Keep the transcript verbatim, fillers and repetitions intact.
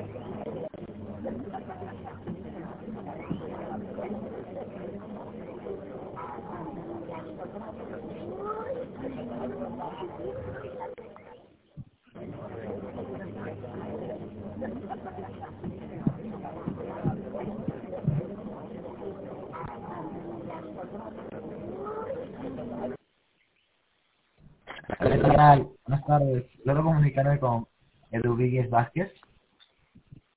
Hola, buenas tardes. ¿Logro comunicarme con Edu Víguez Vázquez?